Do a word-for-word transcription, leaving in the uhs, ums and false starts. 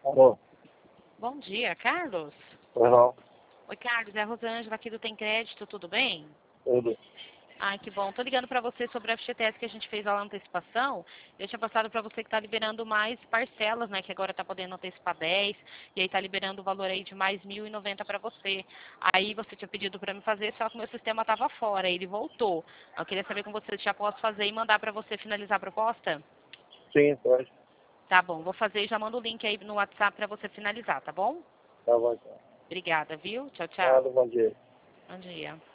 Alô? Bom dia, Carlos. Pois não? Oi, Carlos, é a Rosângela aqui do Tem Crédito, tudo bem? Tudo. Ai, que bom. Tô ligando para você sobre a F G T S que a gente fez a antecipação. Eu tinha passado para você que tá liberando mais parcelas, né? Que agora tá podendo antecipar dez. E aí tá liberando o valor aí de mais mil e noventa para você. Aí você tinha pedido para me fazer, só que o meu sistema tava fora. Ele voltou. Eu queria saber com você se já posso fazer e mandar para você finalizar a proposta? Sim, pode. Tá bom, vou fazer e já mando o link aí no WhatsApp para você finalizar, tá bom? Tá bom, então. Obrigada, viu? Tchau, Nada, tchau. bom dia. Bom dia.